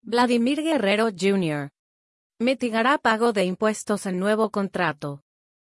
Vladimir Guerrero Jr. mitigará pago de impuestos en nuevo contrato.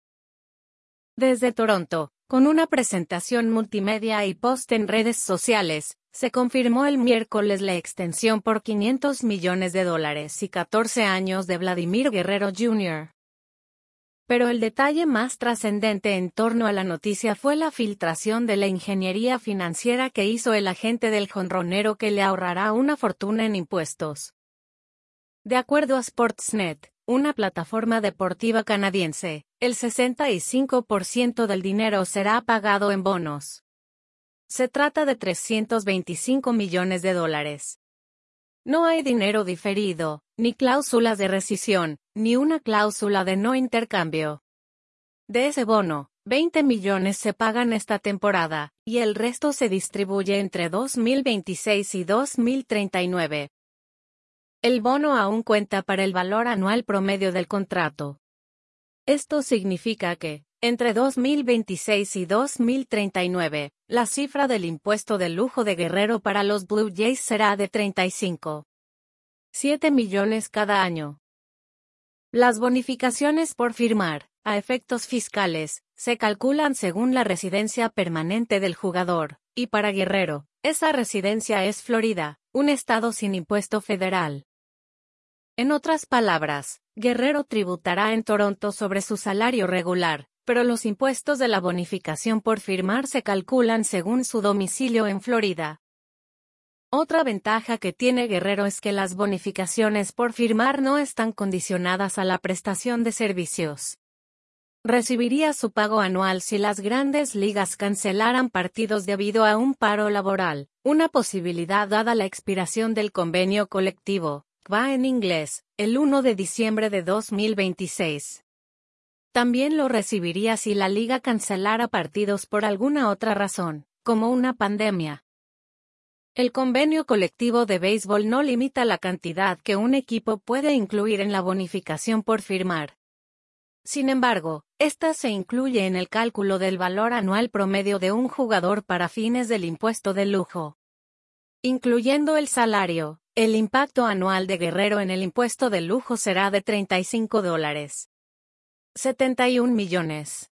Desde Toronto, con una presentación multimedia y post en redes sociales, se confirmó el miércoles la extensión por $500 millones y 14 años de Vladimir Guerrero Jr. Pero el detalle más trascendente en torno a la noticia fue la filtración de la ingeniería financiera que hizo el agente del jonronero que le ahorrará una fortuna en impuestos. De acuerdo a Sportsnet, una plataforma deportiva canadiense, el 65% del dinero será pagado en bonos. Se trata de $325 millones. No hay dinero diferido, ni cláusulas de rescisión, ni una cláusula de no intercambio. De ese bono, 20 millones se pagan esta temporada, y el resto se distribuye entre 2026 y 2039. El bono aún cuenta para el valor anual promedio del contrato. Esto significa que, entre 2026 y 2039, la cifra del impuesto de lujo de Guerrero para los Blue Jays será de $35.7 millones cada año. Las bonificaciones por firmar, a efectos fiscales, se calculan según la residencia permanente del jugador, y para Guerrero, esa residencia es Florida, un estado sin impuesto federal. En otras palabras, Guerrero tributará en Toronto sobre su salario regular, pero los impuestos de la bonificación por firmar se calculan según su domicilio en Florida. Otra ventaja que tiene Guerrero es que las bonificaciones por firmar no están condicionadas a la prestación de servicios. Recibiría su pago anual si las grandes ligas cancelaran partidos debido a un paro laboral, una posibilidad dada la expiración del convenio colectivo, CBA en inglés, el 1 de diciembre de 2026. También lo recibiría si la liga cancelara partidos por alguna otra razón, como una pandemia. El convenio colectivo de béisbol no limita la cantidad que un equipo puede incluir en la bonificación por firmar. Sin embargo, esta se incluye en el cálculo del valor anual promedio de un jugador para fines del impuesto de lujo. Incluyendo el salario, el impacto anual de Guerrero en el impuesto de lujo será de $35.71 millones.